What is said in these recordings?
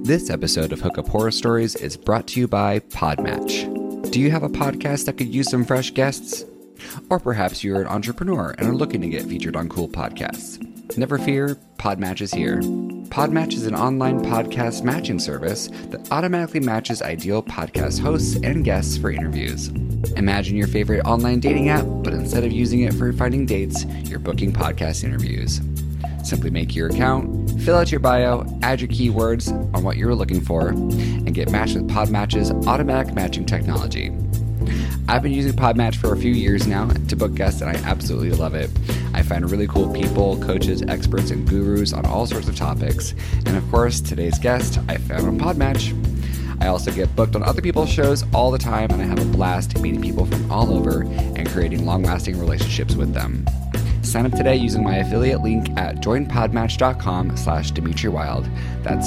This episode of Hookup Horror Stories is brought to you by Podmatch. Do you have a podcast that could use some fresh guests? Or perhaps you're an entrepreneur and are looking to get featured on cool podcasts. Never fear, Podmatch is here. Podmatch is an online podcast matching service that automatically matches ideal podcast hosts and guests for interviews. Imagine your favorite online dating app, but instead of using it for finding dates, you're booking podcast interviews. Simply make your account, fill out your bio, add your keywords on what you're looking for, and get matched with Podmatch's automatic matching technology. I've been using Podmatch for a few years now to book guests, and I absolutely love it. I find really cool people, coaches, experts, and gurus on all sorts of topics. And of course, today's guest I found on Podmatch. I also get booked on other people's shows all the time, and I have a blast meeting people from all over and creating long-lasting relationships with them. Sign up today using my affiliate link at joinpodmatch.com/DimitriWild. That's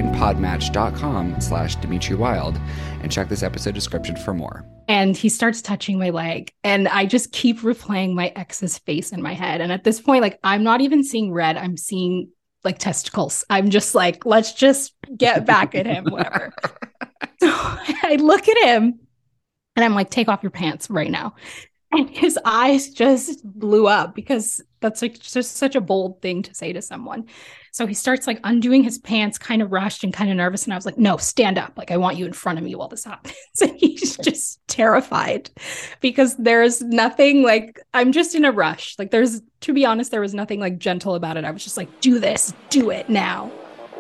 joinpodmatch.com/DimitriWild. And check this episode description for more. And he starts touching my leg, and I just keep replaying my ex's face in my head. And at this point, like, I'm not even seeing red. I'm seeing like testicles. I'm just like, let's just get back at him, whatever. So I look at him and I'm like, take off your pants right now. And his eyes just blew up because that's like just such a bold thing to say to someone. So he starts like undoing his pants, kind of rushed and kind of nervous. And I was like, no, stand up. Like, I want you in front of me while this happens. And he's just terrified because there's nothing like, I'm just in a rush. Like, to be honest, there was nothing like gentle about it. I was just like, do this, do it now.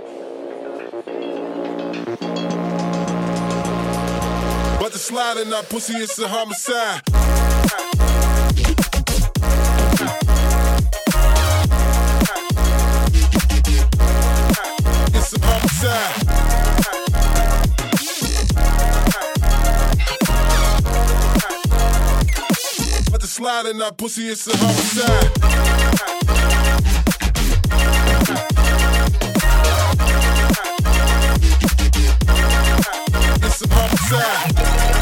But the sliding up pussy is a homicide. It's a homicide. But the sliding up pussy is a homicide. It's a homicide.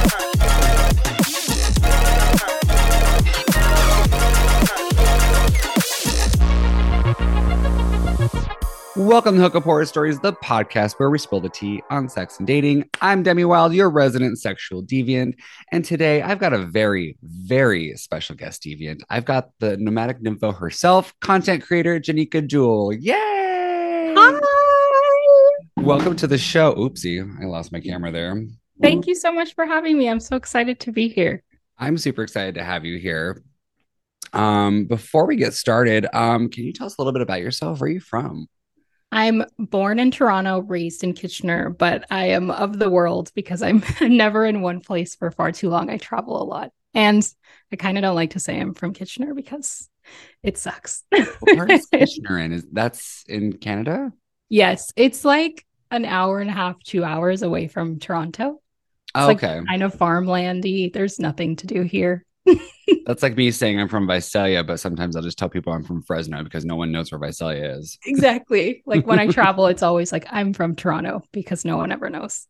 Welcome to Hookup Horror Stories, the podcast where we spill the tea on sex and dating. I'm Demi Wild, your resident sexual deviant. And today I've got a very, very special guest deviant. I've got the nomadic nympho herself, content creator Janika Jewel. Yay! Hi! Welcome to the show. Oopsie, I lost my camera there. Thank you so much for having me. I'm so excited to be here. I'm super excited to have you here. Before we get started, can you tell us a little bit about yourself? Where are you from? I'm born in Toronto, raised in Kitchener, but I am of the world because I'm never in one place for far too long. I travel a lot. And I kind of don't like to say I'm from Kitchener because it sucks. What part is Kitchener in? That's in Canada? Yes, it's like an hour and a half, 2 hours away from Toronto. Oh, It's okay. like kind of farmlandy. There's nothing to do here. That's like me saying I'm from Visalia, but sometimes I'll just tell people I'm from Fresno because no one knows where Visalia is. Exactly. Like when I travel, it's always like I'm from Toronto because no one ever knows.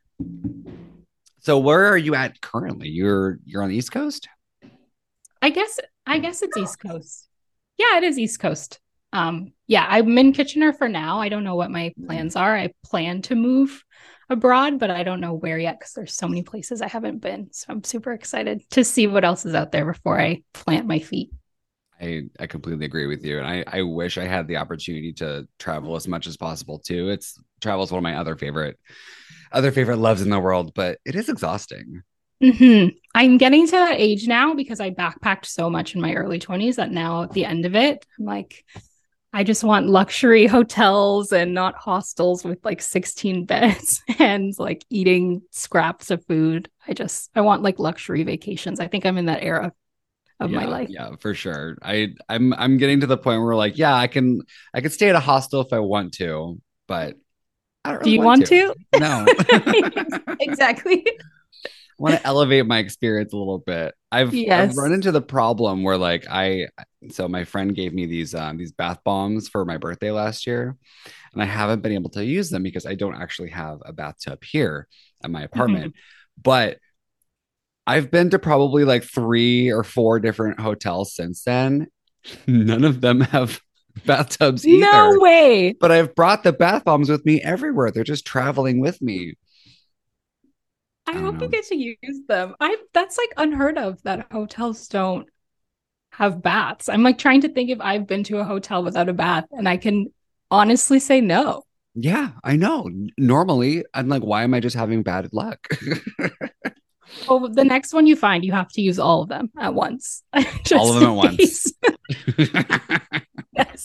So where are you at currently? You're on the East Coast? I guess it's East Coast. Yeah, it is East Coast. Yeah, I'm in Kitchener for now. I don't know what my plans are. I plan to move abroad, but I don't know where yet because there's so many places I haven't been. So I'm super excited to see what else is out there before I plant my feet. I completely agree with you. And I wish I had the opportunity to travel as much as possible too. Travel is one of my other favorite loves in the world, but it is exhausting. I'm getting to that age now because I backpacked so much in my early 20s that now at the end of it, I'm like, I just want luxury hotels and not hostels with like 16 beds and like eating scraps of food. I want like luxury vacations. I think I'm in that era of my life. Yeah, for sure. I'm getting to the point where like, yeah, I could stay at a hostel if I want to, but I don't Do really you want to? No. Exactly. I want to elevate my experience a little bit. I've run into the problem where like so my friend gave me these bath bombs for my birthday last year, and I haven't been able to use them because I don't actually have a bathtub here at my apartment. But I've been to probably like 3 or 4 different hotels since then. None of them have bathtubs No either. way. But I've brought the bath bombs with me everywhere. They're just traveling with me. I I don't hope you know. get to use them. I That's like unheard of that hotels don't have baths. I'm like trying to think if I've been to a hotel without a bath, and I can honestly say no. Yeah, I know. Normally, I'm like, why am I just having bad luck? Well, the next one you find, you have to use all of them at once. All of Just them at in once. case. Yes.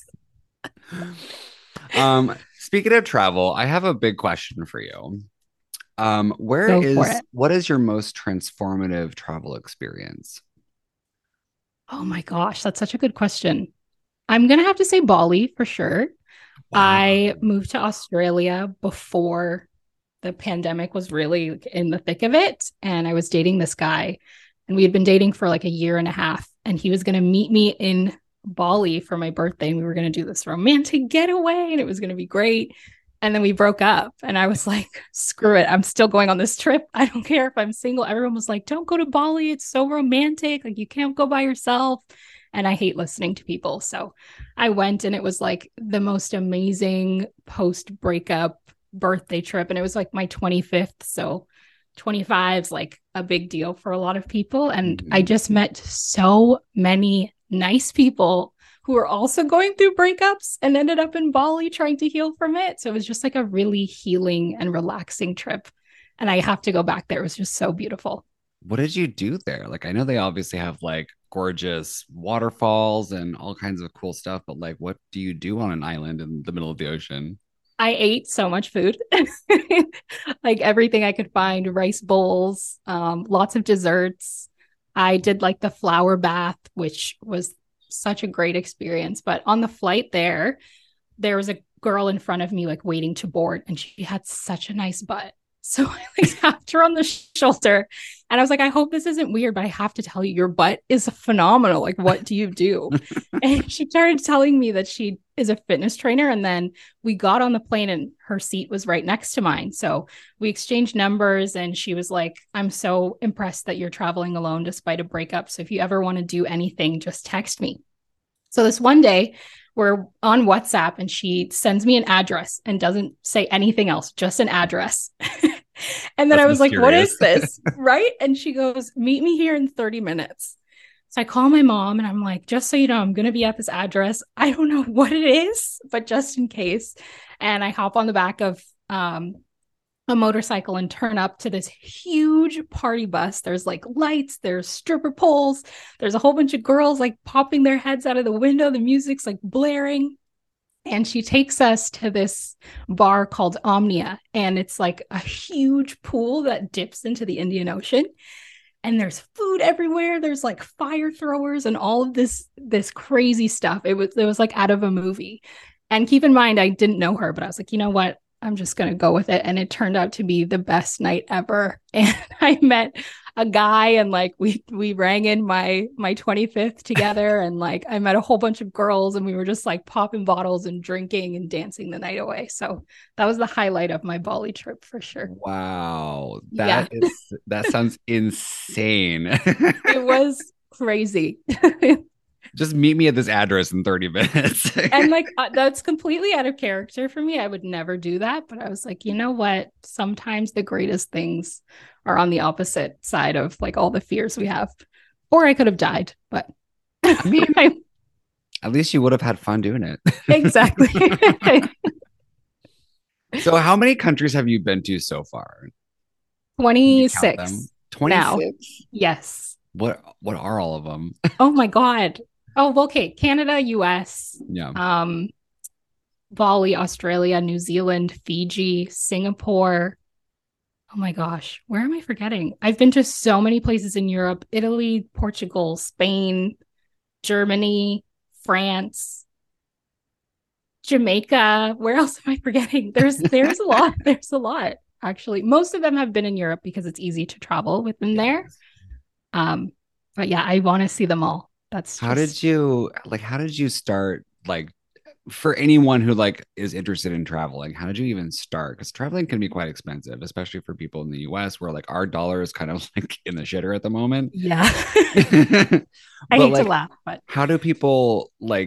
Speaking of travel, I have a big question for you. Go for it. What is your most transformative travel experience? Oh my gosh, that's such a good question. I'm gonna have to say Bali for sure. I Wow. moved to Australia before the pandemic was really in the thick of it. And I was dating this guy, and we had been dating for like a year and a half. And he was going to meet me in Bali for my birthday. And we were going to do this romantic getaway, and it was going to be great. And then we broke up, and I was like, screw it. I'm still going on this trip. I don't care if I'm single. Everyone was like, don't go to Bali. It's so romantic. Like, you can't go by yourself. And I hate listening to people. So I went, and it was like the most amazing post breakup birthday trip. And it was like my 25th. So 25 is like a big deal for a lot of people. And I Mhm. just met so many nice people who were also going through breakups and ended up in Bali trying to heal from it. So it was just like a really healing and relaxing trip. And I have to go back there. It was just so beautiful. What did you do there? Like, I know they obviously have like gorgeous waterfalls and all kinds of cool stuff, but like, what do you do on an island in the middle of the ocean? I ate so much food, like everything I could find, rice bowls, lots of desserts. I did like the flower bath, which was such a great experience. But on the flight there was a girl in front of me, like waiting to board, and she had such a nice butt. So I like tapped her on the shoulder, and I was like, I hope this isn't weird, but I have to tell you, your butt is phenomenal. Like, what do you do? And she started telling me that she is a fitness trainer. And then we got on the plane, and her seat was right next to mine. So we exchanged numbers, and she was like, I'm so impressed that you're traveling alone despite a breakup. So if you ever want to do anything, just text me. So this one day, we're on WhatsApp, and she sends me an address and doesn't say anything else, just an address. And then That's I was like, what mysterious. is this? Right. And she goes, meet me here in 30 minutes. So I call my mom, and I'm like, just so you know, I'm going to be at this address. I don't know what it is, but just in case. And I hop on the back of a motorcycle and turn up to this huge party bus. There's like lights, there's stripper poles, there's a whole bunch of girls like popping their heads out of the window. The music's like blaring. And she takes us to this bar called Omnia. And it's like a huge pool that dips into the Indian Ocean. And there's food everywhere. There's like fire throwers and all of this crazy stuff. It was like out of a movie. And keep in mind, I didn't know her, but I was like, you know what? I'm just gonna go with it. And it turned out to be the best night ever. And I met a guy, and like we rang in my 25th together, and like I met a whole bunch of girls, and we were just like popping bottles and drinking and dancing the night away. So that was the highlight of my Bali trip for sure. Wow. Yeah, That sounds insane. it was crazy. Just meet me at this address in 30 minutes. And like that's completely out of character for me. I would never do that, but I was like, you know what? Sometimes the greatest things are on the opposite side of like all the fears we have. Or I could have died, but I mean, at least you would have had fun doing it. exactly. So how many countries have you been to so far? Did you count them? 26 now. 26? Yes. What are all of them? Oh my God. Oh, well, okay. Canada, US, Yeah. Bali, Australia, New Zealand, Fiji, Singapore. Oh my gosh, where am I forgetting? I've been to so many places in Europe: Italy, Portugal, Spain, Germany, France, Jamaica. Where else am I forgetting? There's a lot. There's a lot, actually. Most of them have been in Europe because it's easy to travel within there. Yes. But yeah, I want to see them all. That's How just did you start, like, for anyone who like is interested in traveling, how did you even start? Because traveling can be quite expensive, especially for people in the US where like our dollar is kind of like in the shitter at the moment. yeah. I But hate to like, laugh, but how do people like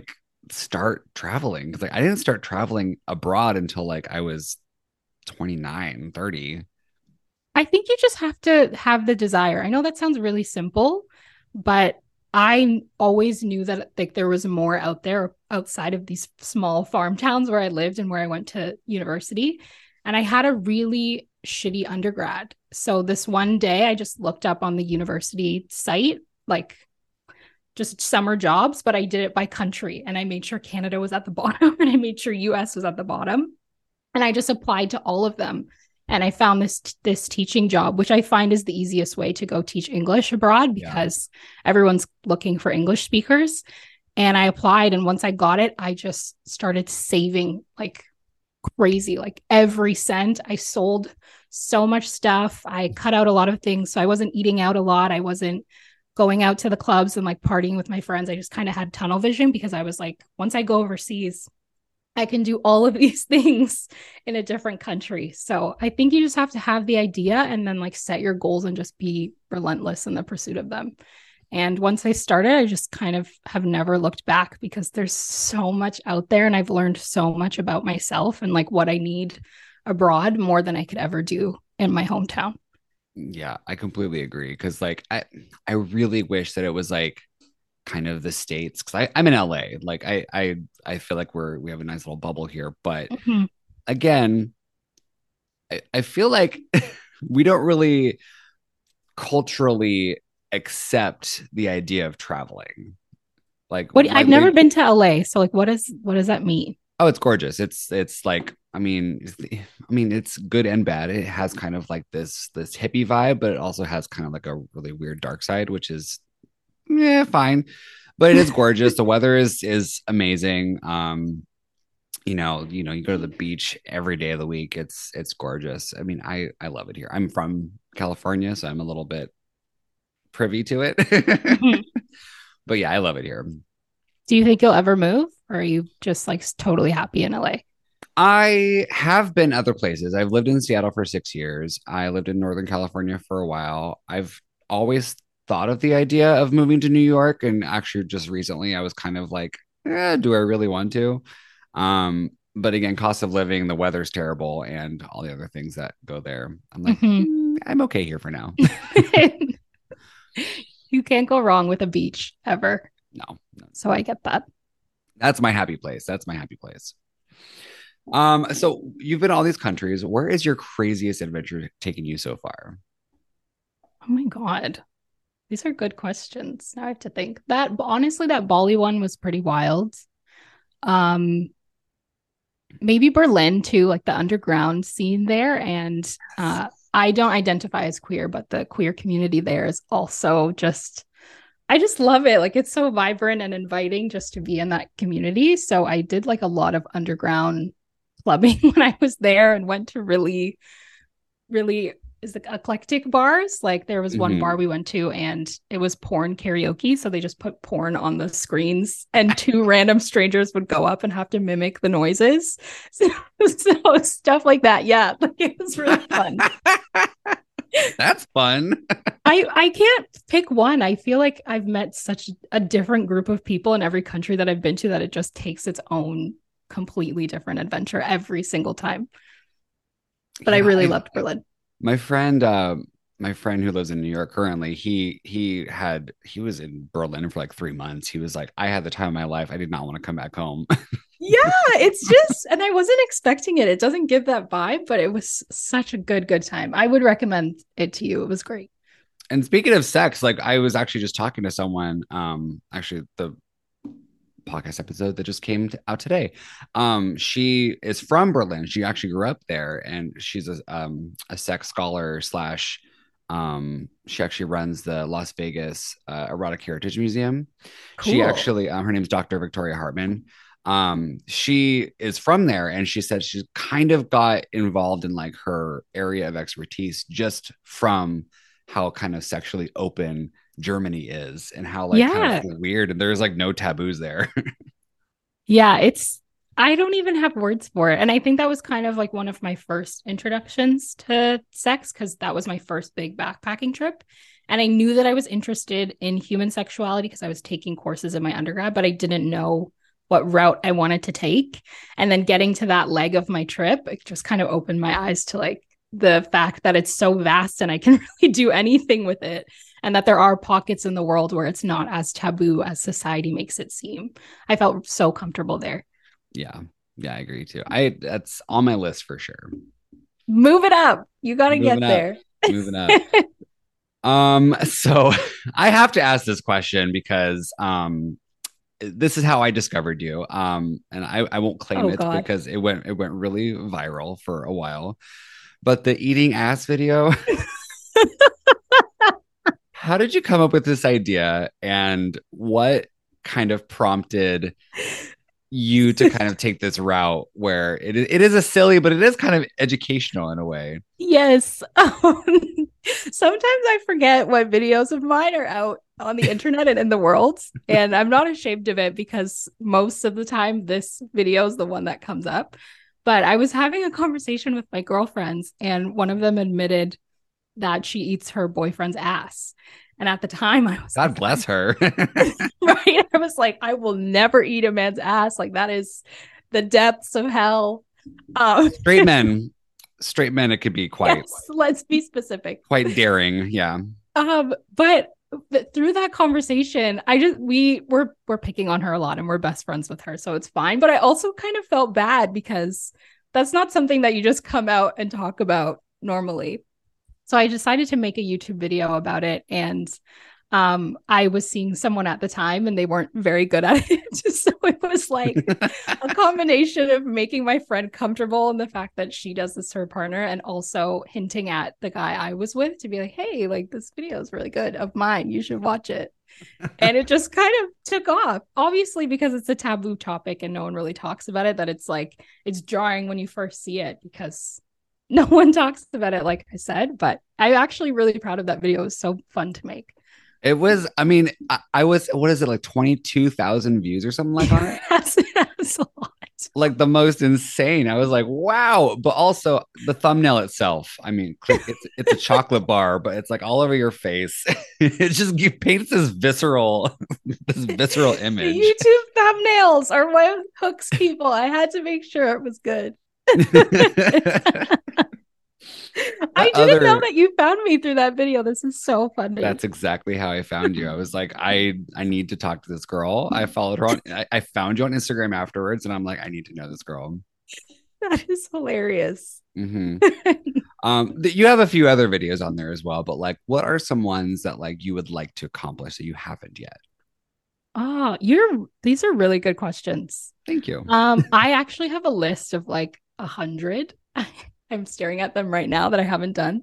start traveling, because like I didn't start traveling abroad until like I was 29, 30. I think you just have to have the desire. I know that sounds really simple, but I always knew that like there was more out there outside of these small farm towns where I lived and where I went to university. And I had a really shitty undergrad. So this one day I just looked up on the university site, like just summer jobs, but I did it by country. And I made sure Canada was at the bottom and I made sure US was at the bottom. And I just applied to all of them. And I found this teaching job, which I find is the easiest way to go teach English abroad because everyone's looking for English speakers. And I applied. And once I got it, I just started saving like crazy, like every cent. I sold so much stuff. I cut out a lot of things. So I wasn't eating out a lot. I wasn't going out to the clubs and like partying with my friends. I just kind of had tunnel vision because I was like, once I go overseas, I can do all of these things in a different country. So I think you just have to have the idea and then like set your goals and just be relentless in the pursuit of them. And once I started, I just kind of have never looked back because there's so much out there and I've learned so much about myself and like what I need abroad more than I could ever do in my hometown. Yeah, I completely agree. Cause like I really wish that it was like kind of the States, because I'm in LA. Like I feel like we have a nice little bubble here. But again, I feel like we don't really culturally accept the idea of traveling. Like I've never been to LA. So like what does that mean? Oh, it's gorgeous. It's like, I mean, it's good and bad. It has kind of like this hippie vibe, but it also has kind of like a really weird dark side, which is fine. But it is gorgeous. The weather is amazing. You go to the beach every day of the week. It's gorgeous. I mean, I love it here. I'm from California, so I'm a little bit privy to it. But yeah, I love it here. Do you think you'll ever move, or are you just like totally happy in LA? I have been other places. I've lived in Seattle for 6 years. I lived in Northern California for a while. I've always thought of the idea of moving to New York, and actually just recently I was kind of like, do I really want to? But again, cost of living, the weather's terrible, and all the other things that go there. I'm like, I'm okay here for now. You can't go wrong with a beach ever. No. So I get that. That's my happy place. So you've been to all these countries. Where is your craziest adventure taking you so far? Oh my God. These are good questions. Now I have to think. That honestly, that Bali one was pretty wild. Maybe Berlin too, like the underground scene there. And I don't identify as queer, but the queer community there is also just, I just love it. Like it's so vibrant and inviting just to be in that community. So I did like a lot of underground clubbing when I was there and went to really, really eclectic bars. Like there was one bar we went to and it was porn karaoke. So they just put porn on the screens and two random strangers would go up and have to mimic the noises. So stuff like that. Yeah. Like it was really fun. That's fun. I can't pick one. I feel like I've met such a different group of people in every country that I've been to that it just takes its own completely different adventure every single time. But I really loved Berlin. My friend who lives in New York currently, he was in Berlin for like 3 months. He was like, I had the time of my life. I did not want to come back home. Yeah, it's just, and I wasn't expecting it. It doesn't give that vibe, but it was such a good time. I would recommend it to you. It was great. And speaking of sex, like I was actually just talking to someone, actually the podcast episode that just came out today. She is from Berlin. She actually grew up there, and she's a sex scholar slash. She actually runs the Las Vegas Erotic Heritage Museum. Cool. She actually, her name's Dr. Victoria Hartman. She is from there, and she said she's kind of got involved in like her area of expertise just from how kind of sexually open Germany is and how like kind of weird, and there's like no taboos there. Yeah, I don't even have words for it. And I think that was kind of like one of my first introductions to sex because that was my first big backpacking trip. And I knew that I was interested in human sexuality because I was taking courses in my undergrad, but I didn't know what route I wanted to take. And then getting to that leg of my trip, it just kind of opened my eyes to like the fact that it's so vast and I can really do anything with it. And that there are pockets in the world where it's not as taboo as society makes it seem. I felt so comfortable there. Yeah. Yeah, I agree too. That's on my list for sure. Move it up. You got to get there. Moving up. So I have to ask this question because this is how I discovered you. And I won't claim it because it went really viral for a while. But the eating ass video. How did you come up with this idea, and what kind of prompted you to kind of take this route where it is a silly, but it is kind of educational in a way? Yes. Sometimes I forget what videos of mine are out on the internet and in the world, and I'm not ashamed of it because most of the time this video is the one that comes up. But I was having a conversation with my girlfriends, and one of them admitted that she eats her boyfriend's ass. And at the time I was God bless her. Right. I was like, I will never eat a man's ass. Like that is the depths of hell. Straight men, it could be quite. Yes, let's be specific. Quite daring. Yeah. But through that conversation, we're picking on her a lot and we're best friends with her. So it's fine. But I also kind of felt bad because that's not something that you just come out and talk about normally. So I decided to make a YouTube video about it. And I was seeing someone at the time and they weren't very good at it. So it was like a combination of making my friend comfortable in the fact that she does this to her partner and also hinting at the guy I was with to be like, hey, like this video is really good of mine. You should watch it. And it just kind of took off, obviously, because it's a taboo topic and no one really talks about it, that it's like, it's jarring when you first see it because no one talks about it, like I said, but I'm actually really proud of that video. It was so fun to make. It was, I mean, I was, what is it, like 22,000 views or something like that? That's a lot. Like the most insane. I was like, wow. But also the thumbnail itself. I mean, it's a chocolate bar, but it's like all over your face. It just paints this visceral image. YouTube thumbnails are what hooks people. I had to make sure it was good. I didn't know that you found me through that video. This is so funny. That's exactly how I found you. I was like, I need to talk to this girl. I followed her on. I found you on Instagram afterwards, and I'm like, I need to know this girl. That is hilarious. Mm-hmm. You have a few other videos on there as well, but like, what are some ones that like you would like to accomplish that you haven't yet? Oh, these are really good questions. Thank you. I actually have a list of like 100. I'm staring at them right now that I haven't done.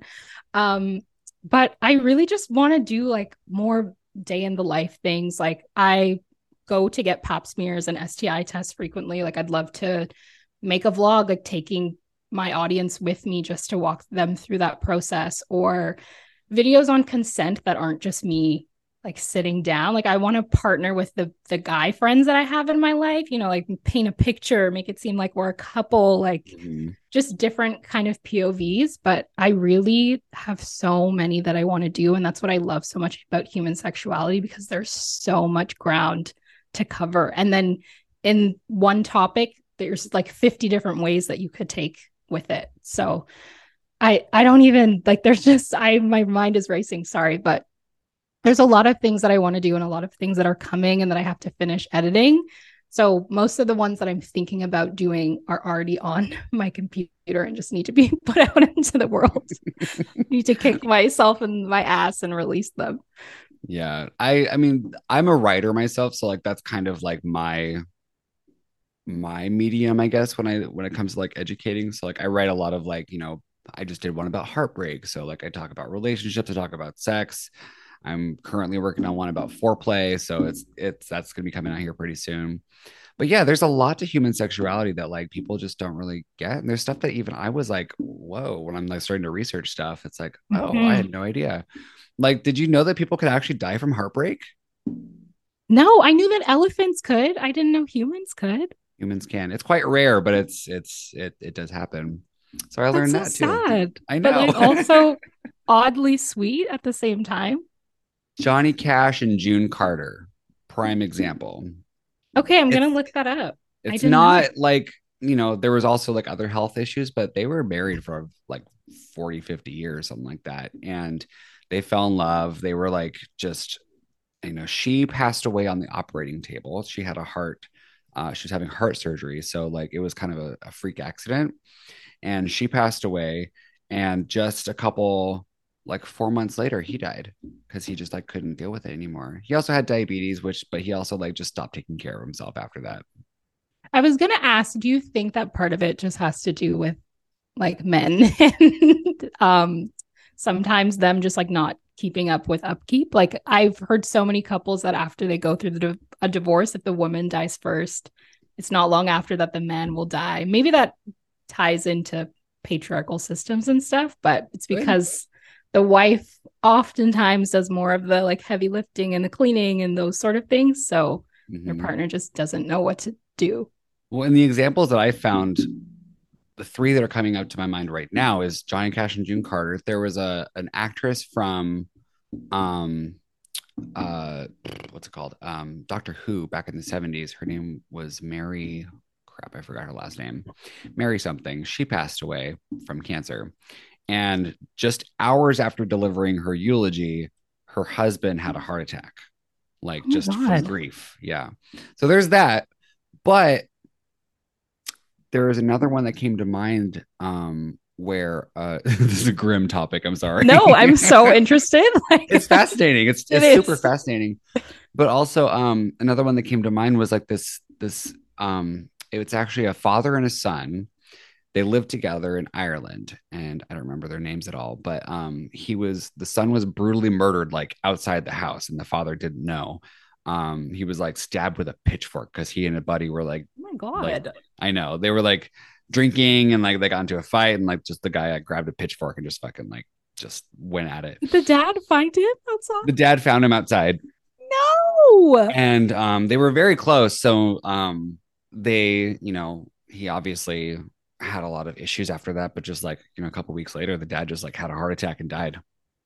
But I really just want to do like more day in the life things. Like I go to get pap smears and STI tests frequently. Like I'd love to make a vlog, like taking my audience with me just to walk them through that process, or videos on consent that aren't just me like sitting down. Like I want to partner with the guy friends that I have in my life, you know, like paint a picture, make it seem like we're a couple, like just different kind of POVs. But I really have so many that I want to do. And that's what I love so much about human sexuality, because there's so much ground to cover. And then in one topic, there's like 50 different ways that you could take with it. So I don't even like, there's just, my mind is racing, sorry, but there's a lot of things that I want to do and a lot of things that are coming and that I have to finish editing. So most of the ones that I'm thinking about doing are already on my computer and just need to be put out into the world. Need to kick myself in my ass and release them. Yeah. I mean, I'm a writer myself. So like, that's kind of like my medium, I guess, when it comes to like educating. So like I write a lot of like, you know, I just did one about heartbreak. So like I talk about relationships, I talk about sex. I'm currently working on one about foreplay. So that's going to be coming out here pretty soon. But yeah, there's a lot to human sexuality that like people just don't really get. And there's stuff that even I was like, whoa, when I'm like starting to research stuff, it's like, oh, I had no idea. Like, did you know that people could actually die from heartbreak? No, I knew that elephants could. I didn't know humans could. Humans can. It's quite rare, but it does happen. So I learned that too. Sad. I know. But like also oddly sweet at the same time. Johnny Cash and June Carter, prime example. Okay, I'm gonna look that up. I It's didn't know. not like, there was also like other health issues, but they were married for like 40, 50 years, something like that. And they fell in love. They were like just, she passed away on the operating table. She had a heart, she was having heart surgery. So like it was kind of a freak accident. And she passed away. And just a couple, like 4 months later, he died because he just like couldn't deal with it anymore. He also had diabetes, but he also like just stopped taking care of himself after that. I was gonna ask, do you think that part of it just has to do with like men and sometimes them just like not keeping up with upkeep? Like I've heard so many couples that after they go through a divorce, if the woman dies first, it's not long after that the man will die. Maybe that ties into patriarchal systems and stuff, but it's because the wife oftentimes does more of the like heavy lifting and the cleaning and those sort of things. So their partner just doesn't know what to do. Well, in the examples that I found, the three that are coming up to my mind right now is Johnny Cash and June Carter. There was an actress from um what's it called? Doctor Who back in the 70s. Her name was Mary, crap, I forgot her last name. Mary something. She passed away from cancer. And just hours after delivering her eulogy, her husband had a heart attack. Like just from grief. Yeah. So there's that. But there is another one that came to mind where this is a grim topic. I'm sorry. No, I'm so interested. Like, it's fascinating. It's super fascinating. But also another one that came to mind was like this it's actually a father and a son. They lived together in Ireland, and I don't remember their names at all, but the son was brutally murdered like outside the house, and the father didn't know. He was like stabbed with a pitchfork because he and a buddy were like, oh my God. Like, I know. They were like drinking and like they got into a fight, and like just the guy like, grabbed a pitchfork and just fucking like just went at it. Did the dad find him outside? The dad found him outside. No. And they were very close. So they, he obviously had a lot of issues after that, but just like, a couple weeks later, the dad just like had a heart attack and died.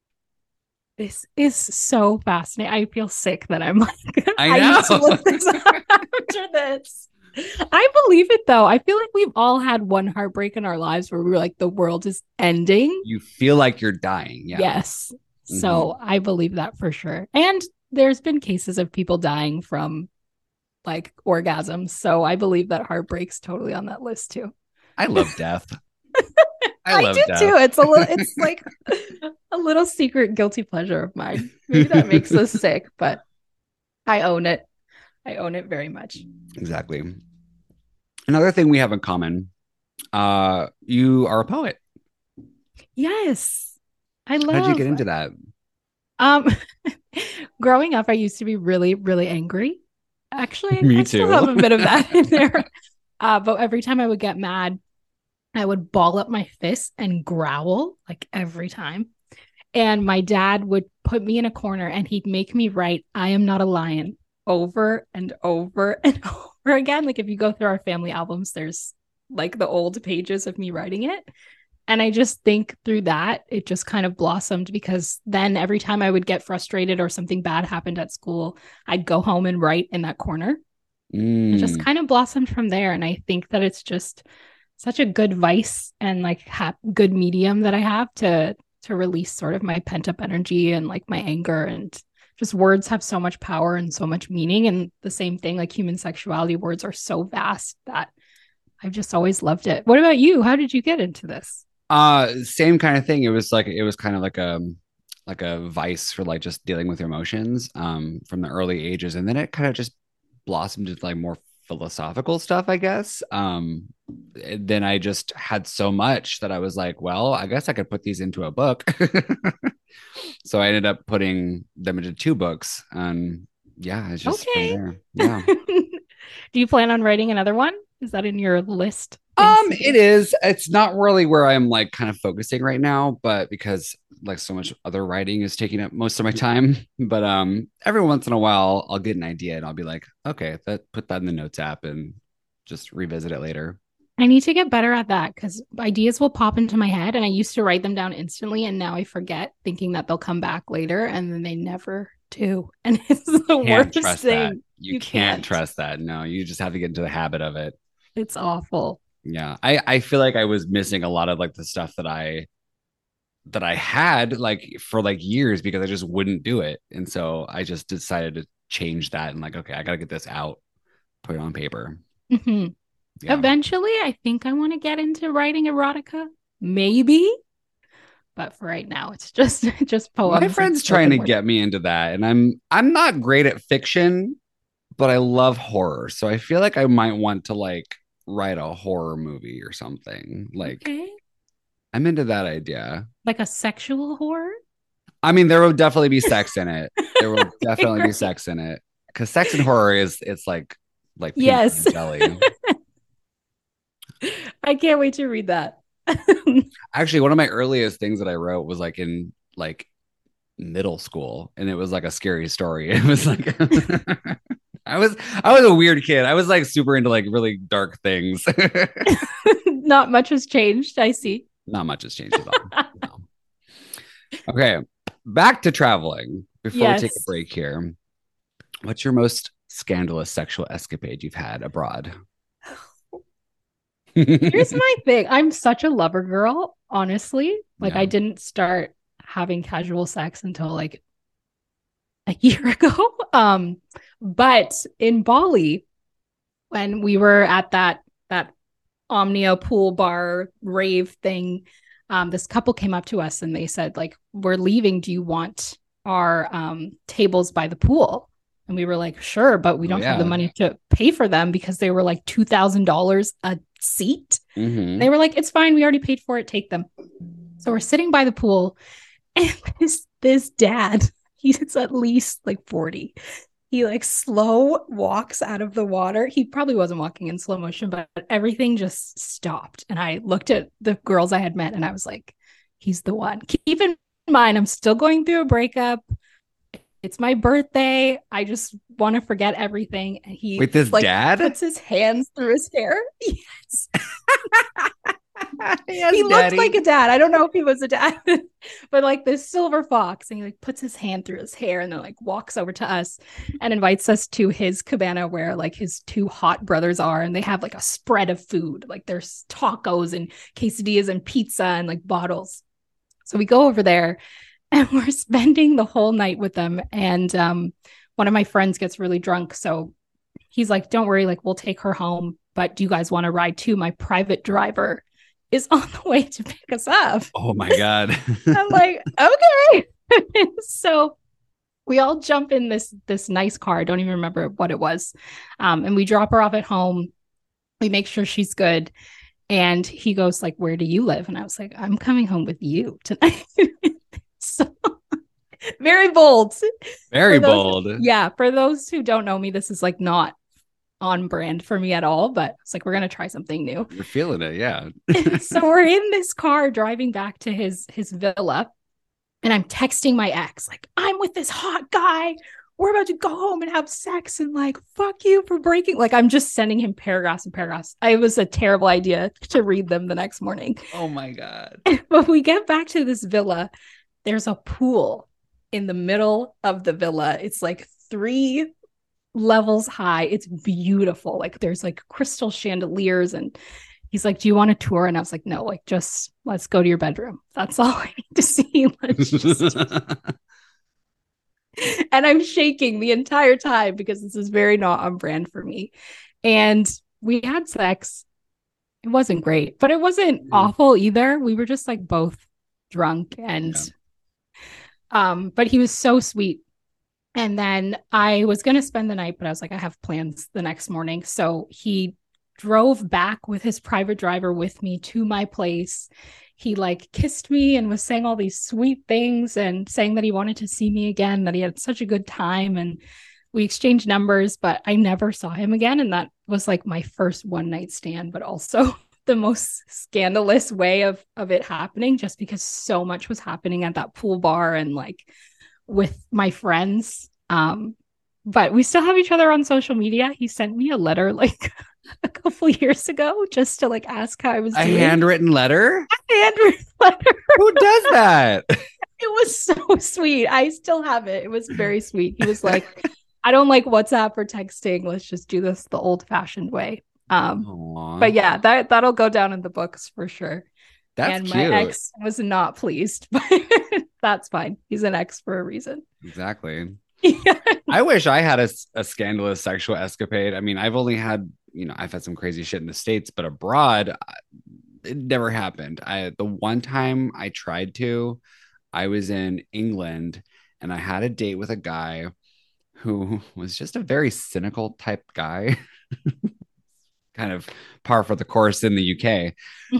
This is so fascinating. I feel sick that I'm like, I know. need to look this up after this. I believe it though. I feel like we've all had one heartbreak in our lives where we were like, the world is ending. You feel like you're dying. Yeah. Yes. So I believe that for sure. And there's been cases of people dying from like orgasms. So I believe that heartbreak's totally on that list too. I love death. I do death. Too. It's like a little secret guilty pleasure of mine. Maybe that makes us sick, but I own it. I own it very much. Exactly. Another thing we have in common, you are a poet. Yes. How'd you get into that? Growing up, I used to be really, really angry. Actually, Me I too. Still have a bit of that in there. But every time I would get mad, I would ball up my fists and growl like every time. And my dad would put me in a corner and he'd make me write, "I am not a lion," over and over and over again. Like if you go through our family albums, there's like the old pages of me writing it. And I just think through that, it just kind of blossomed because then every time I would get frustrated or something bad happened at school, I'd go home and write in that corner. It just kind of blossomed from there. And I think that it's just such a good vice and like good medium that I have to release sort of my pent up energy and like my anger, and just words have so much power and so much meaning. And the same thing, like human sexuality, words are so vast that I've just always loved it. What about you? How did you get into this? Same kind of thing. It was kind of like a vice for like just dealing with your emotions from the early ages, and then it kind of just blossomed into like more philosophical stuff, I guess. Then I just had so much that I was like, well, I guess I could put these into a book. So I ended up putting them into 2 books. Yeah, it's just okay. From there. Yeah. Do you plan on writing another one? Is that in your list? It is. It's not really where I'm like kind of focusing right now, but because like so much other writing is taking up most of my time. But every once in a while I'll get an idea and I'll be like, okay, put that in the notes app and just revisit it later. I need to get better at that because ideas will pop into my head and I used to write them down instantly, and now I forget, thinking that they'll come back later, and then they never too. And it's the Can't worst trust thing. that. You can't trust that. No, you just have to get into the habit of it. It's awful. Yeah. I feel like I was missing a lot of like the stuff that I had like for like years because I just wouldn't do it. And so I just decided to change that and like, okay, I got to get this out, put it on paper. Mhm. Yeah. Eventually, I think I want to get into writing erotica, maybe. But for right now, it's just poems. My friend's trying to get me into that, and I'm not great at fiction, but I love horror. So I feel like I might want to like write a horror movie or something. Like Okay. I'm into that idea. Like a sexual horror? I mean, there will definitely be sex in it. There will definitely be Great. sex in it. Because sex and horror it's like peanut Yes. and jelly. I can't wait to read that. Actually, one of my earliest things that I wrote was like in like middle school, and it was like a scary story. It was like I was a weird kid. I was like super into like really dark things. Not much has changed, I see. Not much has changed at all. No. Okay, back to traveling. Before we take a Yes. break here, what's your most scandalous sexual escapade you've had abroad? Here's my thing. I'm such a lover girl, honestly. Like Yeah. I didn't start having casual sex until like a year ago. But in Bali, when we were at that Omnia pool bar rave thing, this couple came up to us and they said, like, we're leaving. Do you want our tables by the pool? And we were like, sure, but we don't have the yeah. money to pay for them because they were like $2,000 a seat. Mhm. They were like, it's fine. We already paid for it. Take them. So we're sitting by the pool and this dad, he's at least like 40. He like slow walks out of the water. He probably wasn't walking in slow motion, but everything just stopped. And I looked at the girls I had met and I was like, he's the one. Keep in mind, I'm still going through a breakup. It's my birthday. I just want to forget everything. And he Wait, this like dad? puts his hands through his hair. Yes. Yes, He looked daddy. like a dad. I don't know if he was a dad, but like this silver fox. And he like puts his hand through his hair and then like walks over to us and invites us to his cabana where like his two hot brothers are. And they have like a spread of food. Like there's tacos and quesadillas and pizza and like bottles. So we go over there and we're spending the whole night with them. And one of my friends gets really drunk. So he's like, don't worry, like we'll take her home. But do you guys want to ride too? My private driver is on the way to pick us up. Oh my God. I'm like, okay. So we all jump in this nice car. I don't even remember what it was. And we drop her off at home. We make sure she's good. And he goes like, where do you live? And I was like, I'm coming home with you tonight. So very bold. Very For those- bold. Yeah. For those who don't know me, this is like not on brand for me at all, but it's like, we're going to try something new. You're feeling it, yeah. So we're in this car driving back to his villa. And I'm texting my ex, like, I'm with this hot guy. We're about to go home and have sex. And like, fuck you for breaking. Like, I'm just sending him paragraphs and paragraphs. It was a terrible idea to read them the next morning. Oh my God. But we get back to this villa. There's a pool in the middle of the villa. It's like 3 levels high. It's beautiful. Like there's like crystal chandeliers. And he's like, do you want a tour? And I was like, no, like just let's go to your bedroom. That's all I need to see. Let's just... And I'm shaking the entire time because this is very not on brand for me. And we had sex. It wasn't great, but it wasn't awful either. We were just like both drunk and but he was so sweet. And then I was going to spend the night, but I was like, I have plans the next morning. So he drove back with his private driver with me to my place. He like kissed me and was saying all these sweet things and saying that he wanted to see me again, that he had such a good time. And we exchanged numbers, but I never saw him again. And that was like my first one night stand, but also the most scandalous way of it happening, just because so much was happening at that pool bar and like with my friends. But we still have each other on social media. He sent me a letter like a couple years ago just to like ask how I was A doing. handwritten letter? A handwritten letter. Who does that? It was was so sweet. I still have it. It was very sweet. He was like, I don't like WhatsApp or texting. Let's just do this the old fashioned way. But yeah, that'll go down in the books for sure. That's and cute. My ex was not pleased, but that's fine. He's an ex for a reason. Exactly. I wish I had a scandalous sexual escapade. I mean, I've only had, I've had some crazy shit in the States, but abroad, it never happened. The one time I tried to, I was in England and I had a date with a guy who was just a very cynical type guy. Kind of par for the course in the UK.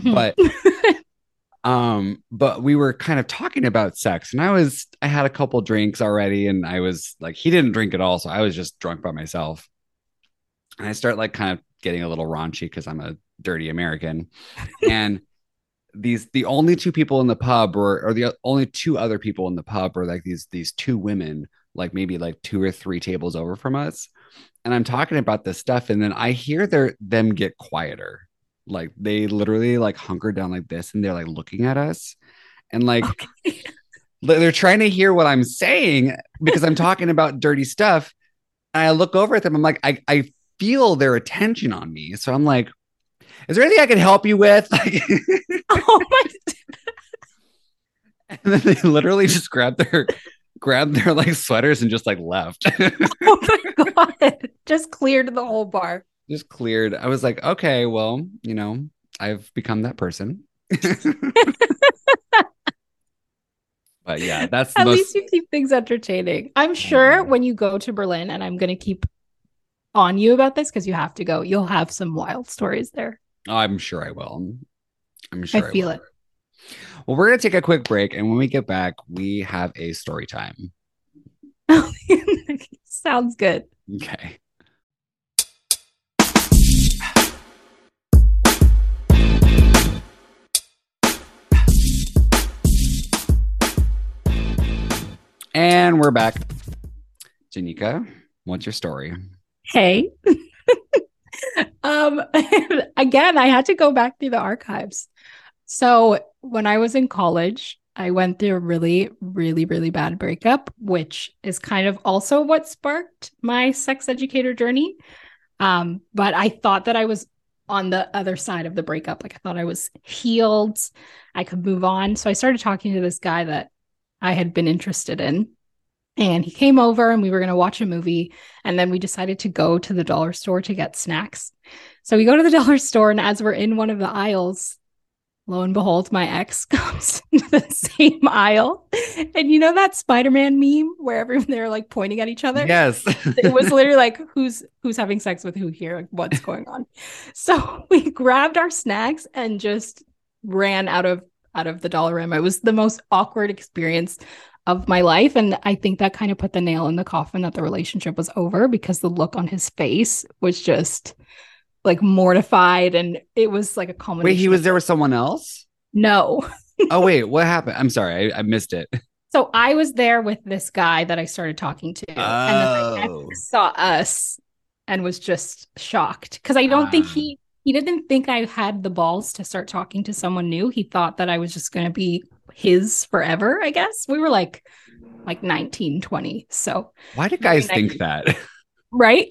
But we were kind of talking about sex, and I had a couple drinks already, and I was like, he didn't drink at all, so I was just drunk by myself. And I start like kind of getting a little raunchy because I'm a dirty American. And the only two people in the pub or the only two other people in the pub were like these two women, like maybe like 2 or 3 tables over from us. And I'm talking about this stuff, and then I hear them get quieter. Like they literally like hunker down like this, and they're like looking at us, and like they're trying to hear what I'm saying because I'm talking about dirty stuff. And I look over at them. I'm like, I feel their attention on me, so I'm like, is there anything I can help you with? Like, oh my! And then they literally just grabbed their like sweaters and just like left. Oh my God! Just cleared the whole bar. Just cleared. I was like, okay, well, I've become that person. But yeah, that's at least you keep things entertaining. I'm sure when you go to Berlin, and I'm going to keep on you about this because you have to go, you'll have some wild stories there. I'm sure I will. I'm sure I feel it. Well, we're going to take a quick break, and when we get back, we have a story time. Sounds good. Okay. And we're back. Janika, what's your story? Hey. Again, I had to go back through the archives. So when I was in college, I went through a really, really, really bad breakup, which is kind of also what sparked my sex educator journey. But I thought that I was on the other side of the breakup. Like I thought I was healed. I could move on. So I started talking to this guy that I had been interested in. And he came over and we were going to watch a movie. And then we decided to go to the dollar store to get snacks. So we go to the dollar store, and as we're in one of the aisles, lo and behold, my ex comes into the same aisle. And you know that Spider-Man meme where they're like pointing at each other? Yes. It was literally like, who's having sex with who here? Like, what's going on? So we grabbed our snacks and just ran out of the Dollarama. It was the most awkward experience of my life. And I think that kind of put the nail in the coffin that the relationship was over, because the look on his face was just like mortified. And it was like a combination. Wait, he was there with someone else? No. Oh, wait, what happened? I'm sorry. I missed it. So I was there with this guy that I started talking to. And then my ex saw us and was just shocked. Because I don't think he didn't think I had the balls to start talking to someone new. He thought that I was just going to be his forever, I guess. We were like 19, 20. So why do guys think that? Right?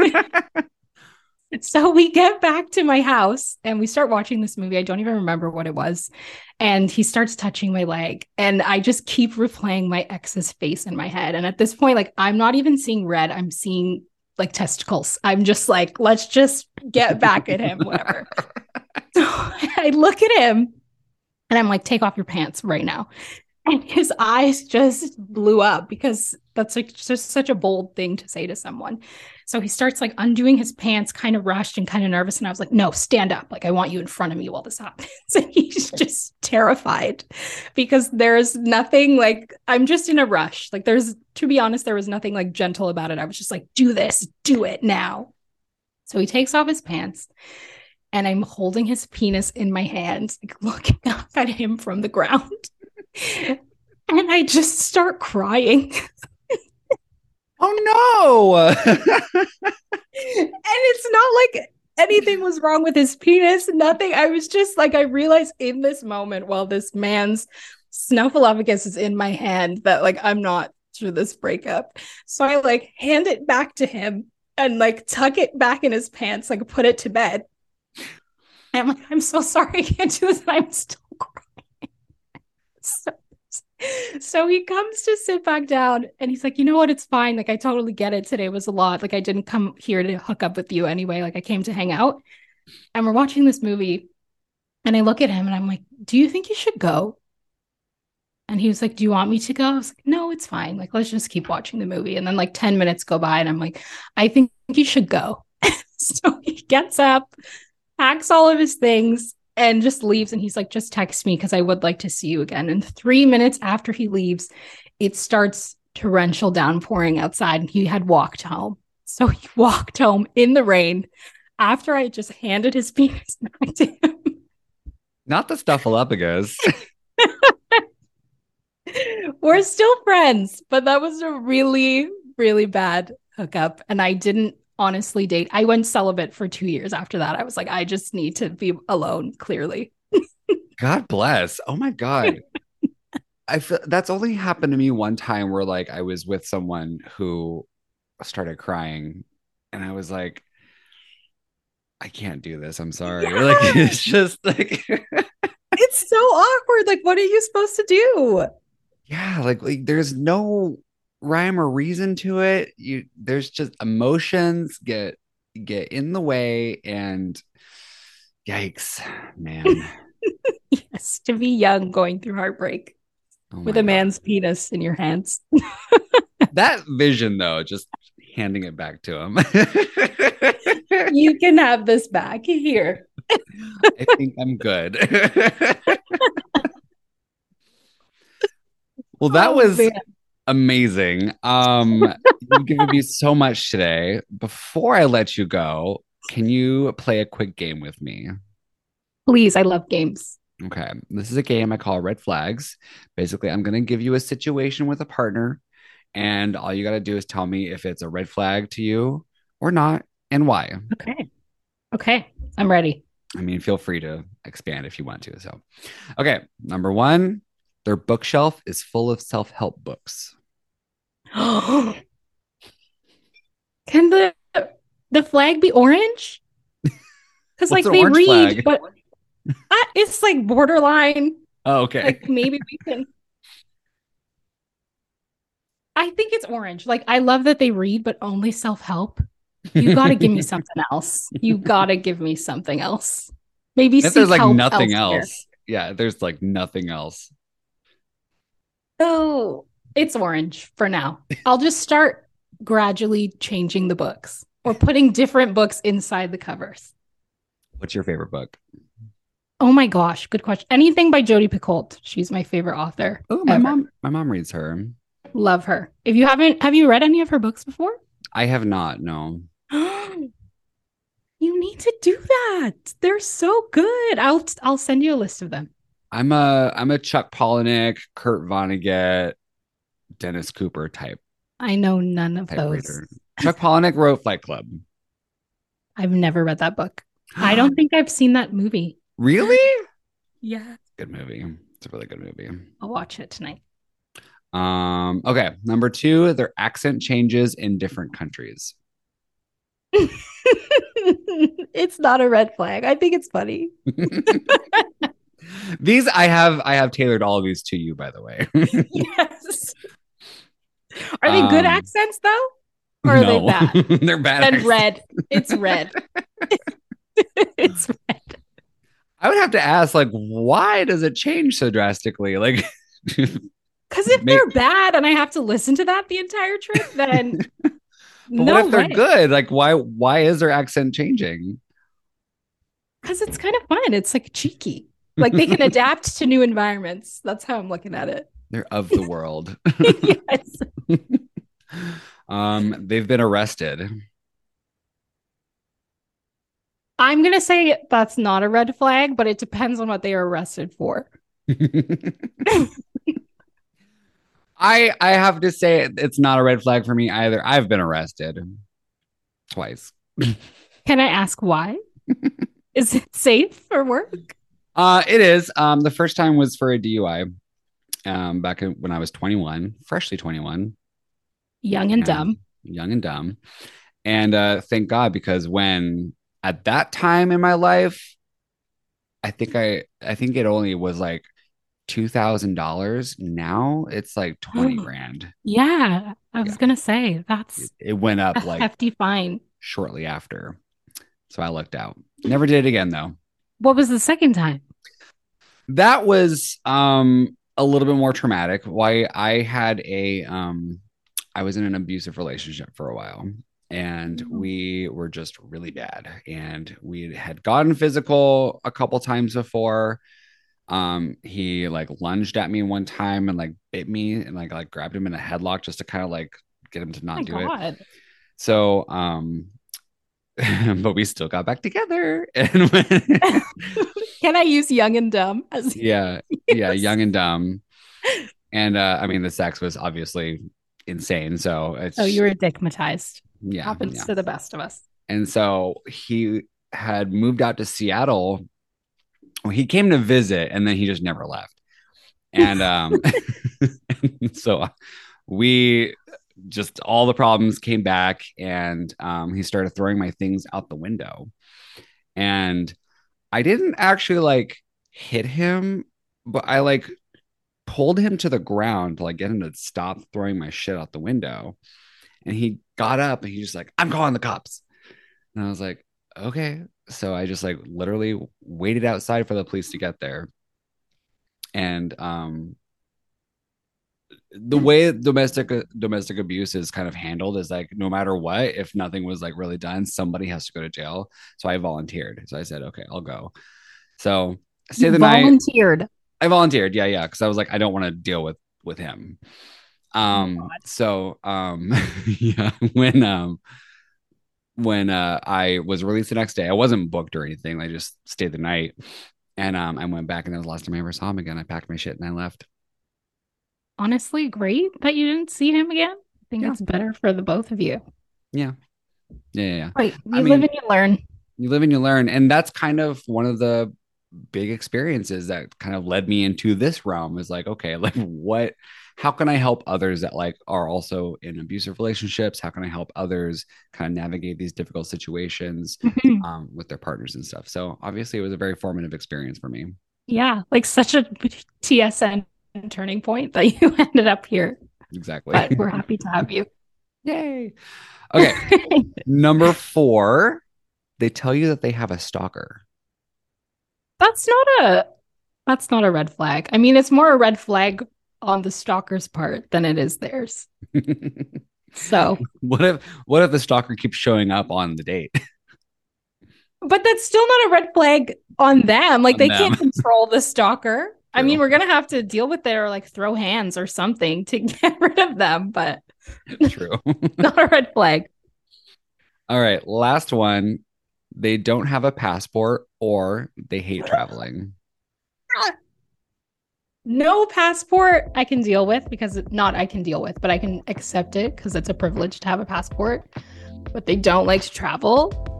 So we get back to my house and we start watching this movie. I don't even remember what it was. And he starts touching my leg. And I just keep replaying my ex's face in my head. And at this point, like, I'm not even seeing red. I'm seeing like testicles. I'm just like, let's just get back at him, whatever. So I look at him and I'm like, take off your pants right now. And his eyes just blew up, because that's like just such a bold thing to say to someone. So he starts like undoing his pants, kind of rushed and kind of nervous. And I was like, no, stand up. Like, I want you in front of me while this happens. And he's just terrified, because there's nothing like, I'm just in a rush. Like, to be honest, there was nothing like gentle about it. I was just like, do this, do it now. So he takes off his pants and I'm holding his penis in my hands, like looking up at him from the ground. And I just start crying. Oh no. And it's not like anything was wrong with his penis, nothing. I was just like, I realized in this moment, while this man's Snuffleupagus is in my hand that like I'm not through this breakup. So I like hand it back to him and like tuck it back in his pants, like put it to bed. And I'm like, I'm so sorry I can't do this. And I'm still crying. So he comes to sit back down and he's like, you know what? It's fine. Like, I totally get it. Today was a lot. Like, I didn't come here to hook up with you anyway. Like, I came to hang out. And we're watching this movie. And I look at him and I'm like, do you think you should go? And he was like, do you want me to go? I was like, no, it's fine. Like, let's just keep watching the movie. And then like 10 minutes go by and I'm like, I think you should go. So he gets up, packs all of his things, and just leaves. And he's like, just text me because I would like to see you again. And 3 minutes after he leaves, it starts torrential downpouring outside. And he had walked home. So he walked home in the rain after I just handed his penis back to him. Not the Snuffleupagus. We're still friends, but that was a really, really bad hookup. And I didn't honestly date. I went celibate for 2 years after that. I was like, I just need to be alone, clearly. God bless. Oh my God. I feel that's only happened to me one time where like I was with someone who started crying and I was like, I can't do this. I'm sorry. Yeah. Like it's just like it's so awkward. Like, what are you supposed to do? yeah, like there's no rhyme or reason to it. There's just emotions get in the way and yikes, man. Yes, to be young going through heartbreak with a man's penis in your hands. That vision though, just handing it back to him. You can have this back here. I think I'm good. Well, that was amazing. You've given me so much today. Before I let you go, can you play a quick game with me? Please, I love games. Okay. This is a game I call Red Flags. Basically, I'm going to give you a situation with a partner, and all you got to do is tell me if it's a red flag to you or not and why. Okay. I'm ready. I mean, feel free to expand if you want to. So, okay. Number one, their bookshelf is full of self-help books. Can the flag be orange? Because like they read, flag? But it's like borderline. Oh, okay. Like maybe we can. I think it's orange. Like I love that they read, but only self-help. You got to give me something else. You got to give me something else. Maybe if there's like nothing elsewhere. else. Yeah, there's like nothing else. Oh, it's orange for now. I'll just start gradually changing the books or putting different books inside the covers. What's your favorite book? Oh my gosh, good question. Anything by Jodi Picoult. She's my favorite author. Oh, my mom reads her. Love her. If you haven't, have you read any of her books before? I have not, no. You need to do that. They're so good. I'll send you a list of them. I'm a Chuck Palahniuk, Kurt Vonnegut, Dennis Cooper type. I know none of those. Reader. Chuck Palahniuk wrote Fight Club. I've never read that book. I don't think I've seen that movie. Really? Yeah. Good movie. It's a really good movie. I'll watch it tonight. Okay. Number two, their accent changes in different countries. It's not a red flag. I think it's funny. These I have tailored all of these to you, by the way. Yes. Are they good accents though? Or are they bad? They're bad. And red. It's red. It's red. I would have to ask, like, why does it change so drastically? Like, because if they're bad and I have to listen to that the entire trip, then no what if they're good? Like, why is their accent changing? Because it's kind of fun. It's like cheeky. Like they can adapt to new environments. That's how I'm looking at it. They're of the world. Yes. They've been arrested. I'm gonna say that's not a red flag, but it depends on what they are arrested for. I have to say it's not a red flag for me either. I've been arrested twice. Can I ask why? Is it safe for work? It is. The first time was for a DUI. when I was 21, freshly 21. Young and dumb. Young and dumb. And thank God, because when at that time in my life, I think it only was like $2,000. Now it's like 20 grand. Yeah, I was gonna say it went up a like hefty fine shortly after. So I lucked out. Never did it again though. What was the second time? That was a little bit more traumatic. Why I had I was in an abusive relationship for a while, and we were just really bad, and we had gotten physical a couple times before. He like lunged at me one time and like bit me and like grabbed him in a headlock just to kind of like get him to not do it. So but we still got back together. And can I use young and dumb as yeah, young and dumb. And I mean the sex was obviously insane. So it's you were dickmatized. Yeah. Happens to the best of us. And so he had moved out to Seattle. Well, he came to visit and then he just never left. And so we just all the problems came back, and he started throwing my things out the window. And I didn't actually like hit him, but I like pulled him to the ground to like get him to stop throwing my shit out the window. And he got up and he's just like, I'm calling the cops. And I was like, okay. So I just like literally waited outside for the police to get there. And the way domestic abuse is kind of handled is like, no matter what, if nothing was like really done, somebody has to go to jail. So I volunteered. So I said, okay, I'll go. So I stayed the night. I volunteered. Yeah. Because I was like, I don't want to deal with him. Yeah, when I was released the next day, I wasn't booked or anything. I just stayed the night, and I went back, and that was the last time I ever saw him again. I packed my shit and I left. Honestly, great that you didn't see him again. I think it's better for the both of you. Yeah. Right. You live and you learn. You live and you learn. And that's kind of one of the big experiences that kind of led me into this realm, is like, okay, like how can I help others that like are also in abusive relationships? How can I help others kind of navigate these difficult situations with their partners and stuff? So obviously it was a very formative experience for me. Yeah. Like such a TSN turning point that you ended up here. Exactly. But we're happy to have you. Yay. Okay. Number 4, they tell you that they have a stalker. That's not a red flag. I mean, it's more a red flag on the stalker's part than it is theirs. So what if the stalker keeps showing up on the date? But that's still not a red flag on them. Like they can't control the stalker. True. I mean, we're gonna have to deal with it or like throw hands or something to get rid of them, but true. Not a red flag. All right, last one. They don't have a passport or they hate traveling. No passport I can deal with, because I can deal with, but I can accept it because it's a privilege to have a passport. But they don't like to travel.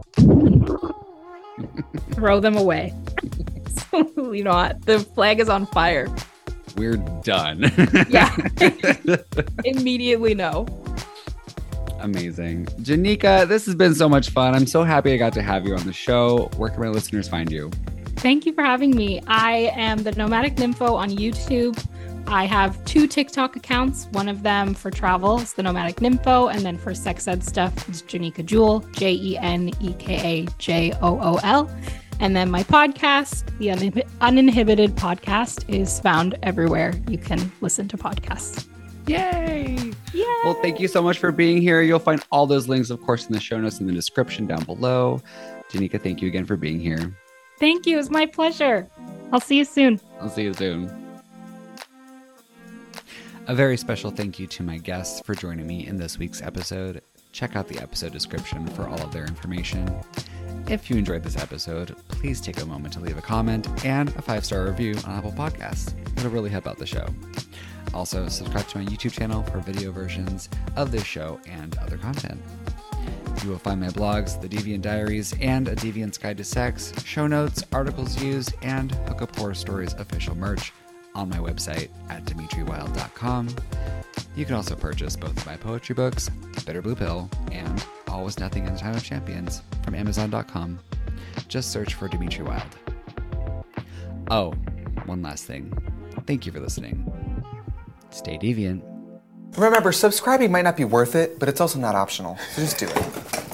Throw them away. Absolutely not. The flag is on fire. We're done. Yeah. Immediately no. Amazing. Janika, this has been so much fun. I'm so happy I got to have you on the show. Where can my listeners find you? Thank you for having me. I am the Nomadic Nympho on YouTube. I have 2 TikTok accounts. One of them for travel is the Nomadic Nympho, and then for sex ed stuff is Janika Jool, JENEKAJOOL. And then my podcast, the Uninhibited Podcast, is found everywhere you can listen to podcasts. Yay! Well, thank you so much for being here. You'll find all those links, of course, in the show notes in the description down below. Janika, thank you again for being here. Thank you. It was my pleasure. I'll see you soon. I'll see you soon. A very special thank you to my guests for joining me in this week's episode. Check out the episode description for all of their information. If you enjoyed this episode, please take a moment to leave a comment and a 5-star review on Apple Podcasts. It'll really help out the show. Also, subscribe to my YouTube channel for video versions of this show and other content. You will find my blogs, The Deviant Diaries, and A Deviant's Guide to Sex, show notes, articles used, and Hookup Horror Stories official merch on my website at dimitriwild.com. You can also purchase both of my poetry books, Bitter Blue Pill and All Was Nothing in the Time of Champions, from Amazon.com. Just search for Dimitri Wild. Oh, one last thing. Thank you for listening. Stay deviant. Remember, subscribing might not be worth it, but it's also not optional, so just do it.